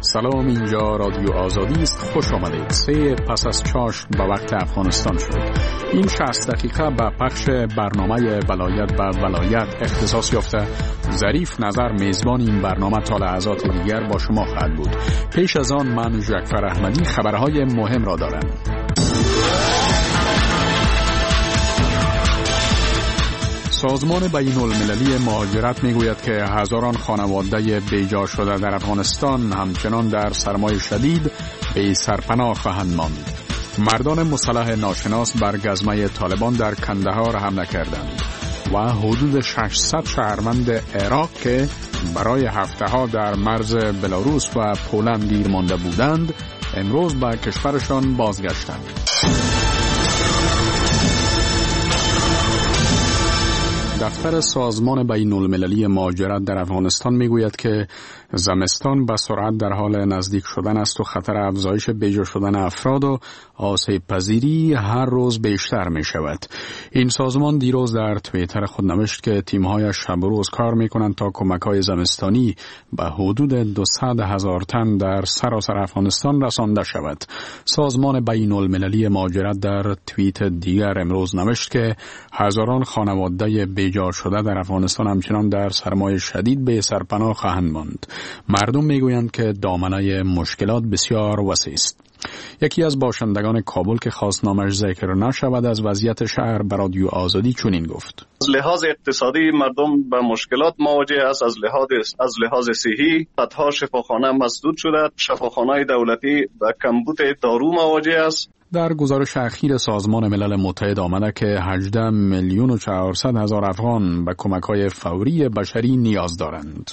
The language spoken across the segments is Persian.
سلام، اینجا رادیو آزادی است. خوش آمدید. 3 پس از چاشت به وقت افغانستان شد. این 60 دقیقه به پخش برنامه ولایت به ولایت اختصاص یافته. ظریف نظر میزبان این برنامه تا لحظات دیگر با شما خواهد بود. پیش از آن من جعفر احمدی خبرهای مهم را دارم. سازمان بین‌المللی مهاجرت میگوید که هزاران خانواده بیجا شده در افغانستان همچنان در سرمای شدید به سرپناه خواهند ماند. مردان مسلح ناشناس بر گزمه طالبان در کندهار حمله کردند و حدود 600 شهروند عراق که برای هفته‌ها در مرز بلاروس و پولند گیر مانده بودند امروز به کشورشان بازگشتند. دفتر سازمان بین‌المللی مهاجرت در افغانستان میگوید که زمستان به سرعت در حال نزدیک شدن است و خطر افزایش بیجا شدن افراد و آسیب پذیری هر روز بیشتر می شود. این سازمان دیروز در توییتر خود نوشت که تیم‌هایش شب و روز کار می‌کنند تا کمک‌های زمستانی به حدود 200,000 تن در سراسر افغانستان رسانده شود. سازمان بین‌المللی مهاجرت در توییت دیگر امروز نوشت که هزاران خانواده بیجا شده در افغانستان همچنان در سرمای شدید به سرپناه خواهند ماند. مردم میگویند که دامنه مشکلات بسیار وسیع است. یکی از باشندگان کابل که خواست نامش ذکر نشود از وضعیت شهر به رادیو آزادی چنین گفت: از لحاظ اقتصادی مردم به مشکلات مواجه است. از لحاظ صحی صدها شفاخانه مسدود شده. شفاخانه‌های دولتی به کمبود دارو مواجه است. در گزارش اخیر سازمان ملل متحد آمده که 18,400,000 افغان به کمک‌های فوری بشری نیاز دارند.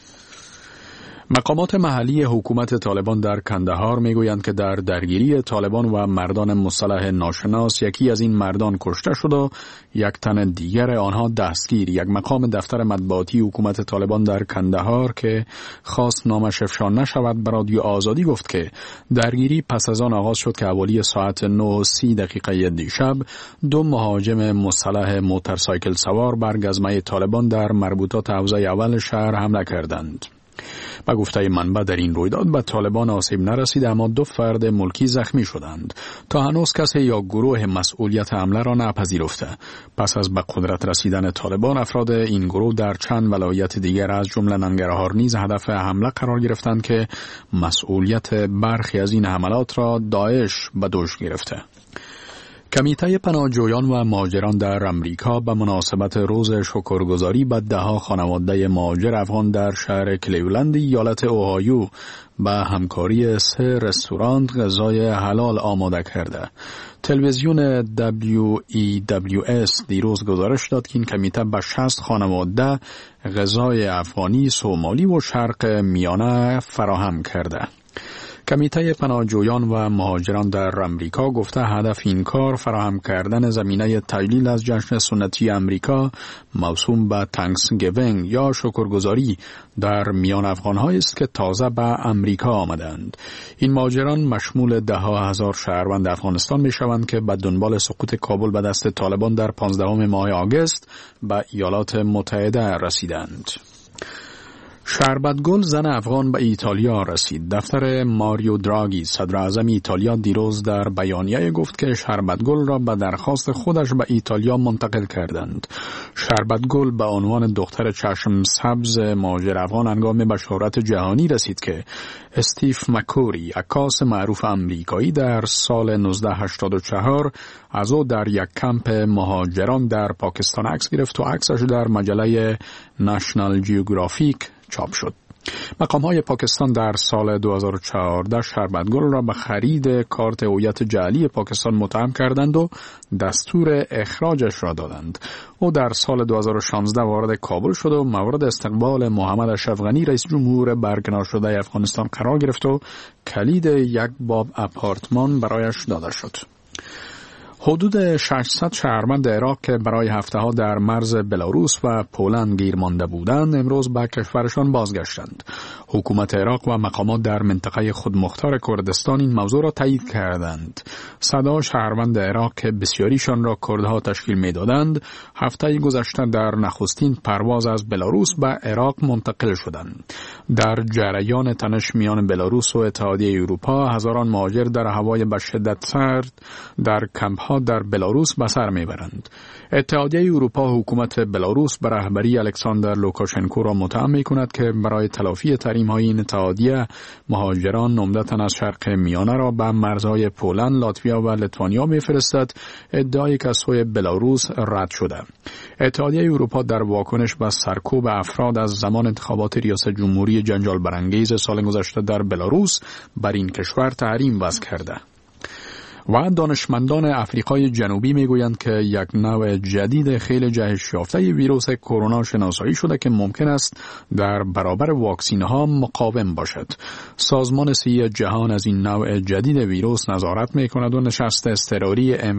مقامات محلی حکومت طالبان در کندهار میگویند که در درگیری طالبان و مردان مسلح ناشناس یکی از این مردان کشته شد و یک تن دیگر آنها دستگیر. یک مقام دفتر مطبوعاتی حکومت طالبان در کندهار که خواست نامش افشا نشود به رادیو آزادی گفت که درگیری پس از آن آغاز شد که حوالی ساعت 9:30 دیشب 2 مهاجم مسلح موتورسایکل سوار بر گزمه طالبان در مربوطات حوزه اول شهر حمله کردند. با گفته منبع در این رویداد به طالبان آسیب نرسید، اما 2 فرد ملکی زخمی شدند. تا هنوز کسی یا گروه مسئولیت حمله را نپذیرفته. پس از به قدرت رسیدن طالبان افراد این گروه در چند ولایت دیگر از جمله ننگرهار نیز هدف حمله قرار گرفتند که مسئولیت برخی از این حملات را داعش به دوش گرفته. کمیته پناهجویان و مهاجران در امریکا به مناسبت روز شکرگزاری به 10 خانواده مهاجر افغان در شهر کلیولند ایالت اوهایو به همکاری 3 رستوران غذای حلال آماده کرده. تلویزیون WEWS دیروز گزارش داد که این کمیته به 60 خانواده غذای افغانی، سومالی و شرق میانه فراهم کرده. کمیته پناهجویان و مهاجران در امریکا گفته هدف این کار فراهم کردن زمینه تجلیل از جشن سنتی امریکا موسوم به تانکسگیوینگ یا شکرگزاری در میان افغان‌هایی است که تازه به امریکا آمدند. این مهاجران مشمول 10,000 شهروند افغانستان می‌شوند که به دنبال سقوط کابل به دست طالبان در 15 ماه آگوست به ایالات متحده رسیدند. شربتگل زن افغان به ایتالیا رسید. دفتر ماریو دراگی صدر اعظم ایتالیا دیروز در بیانیه گفت که شربتگل را به درخواست خودش به ایتالیا منتقل کردند. شربتگل به عنوان دختر چشم سبز مهاجر افغان هنگام به شهرت جهانی رسید که استیف مکوری عکاس معروف آمریکایی در سال 1984 از او در یک کمپ مهاجران در پاکستان عکس گرفت و عکسش در مجله نشنال جیوگرافیک چاپ شد. مقام‌های پاکستان در سال 2014 شربتگل را به خرید کارت هویت جعلی پاکستان متهم کردند و دستور اخراجش را دادند. او در سال 2016 وارد کابل شد و مورد استقبال محمد اشرف غنی رئیس جمهور برکنار شده افغانستان قرار گرفت و کلید یک باب آپارتمان برایش داده شد. حدود 600 شهروند عراق که برای هفته‌ها در مرز بلاروس و پولند گیر مانده بودند امروز به کشورشان بازگشتند. حکومت عراق و مقامات در منطقه خودمختار کردستان این موضوع را تایید کردند. صدا شهروند عراق که بسیاریشان را کردها تشکیل می‌دادند هفته گذشته در نخستین پرواز از بلاروس به عراق منتقل شدند. در جریان تنش میان بلاروس و اتحادیه اروپا هزاران مهاجر در هوای به شدت سرد در کمپ‌ها در بلاروس به سر میبرند. اتحادیه اروپا حکومت بلاروس به رهبری الکساندر لوکاشنکو را متهم می‌کند که برای تلافی تحریم‌های این اتحادیه مهاجران عمدتاً از شرق میانه را به مرزهای پولند، لاتویا و لیتوانیا می‌فرستد، ادعای که از سوی بلاروس رد شده. اتحادیه اروپا در واکنش به سرکوب افراد از زمان انتخابات ریاست جمهوری جنجال برانگیز سال گذشته در بلاروس بر این کشور تحریم وضع کرده. و دانشمندان افریقای جنوبی میگویند که یک نوع جدید خیلی جهش یافته ویروس کرونا شناسایی شده که ممکن است در برابر واکسین ها مقاوم باشد. سازمان صحی جهان از این نوع جدید ویروس نظارت میکند و نشست اضطراری